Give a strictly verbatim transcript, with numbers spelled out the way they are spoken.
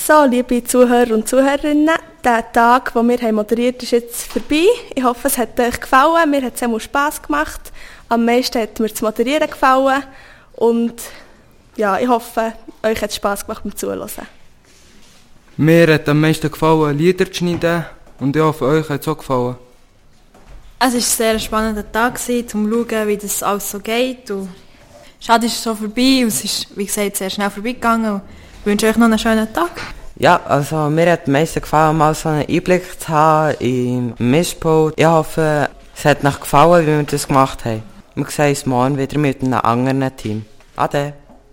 So, liebe Zuhörer und Zuhörerinnen, der Tag, den wir haben moderiert, ist jetzt vorbei. Ich hoffe, es hat euch gefallen. Mir hat es auch Spass gemacht. Am meisten hat mir das Moderieren gefallen. Und ja, ich hoffe, euch hat es Spass gemacht beim Zuhören. Mir hat am meisten gefallen, Lieder zu schneiden. Und ich hoffe, euch hat es auch gefallen. Es war ein sehr spannender Tag, um zu schauen, wie das alles so geht. Und schade, ist es so vorbei. Und es ist, wie gesagt, sehr schnell vorbeigegangen. Ich wünsche euch noch einen schönen Tag. Ja, also mir hat am meisten gefallen, mal so einen Einblick zu haben im Mischpult. Ich hoffe, es hat euch gefallen, wie wir das gemacht haben. Wir sehen uns morgen wieder mit einem anderen Team. Ade.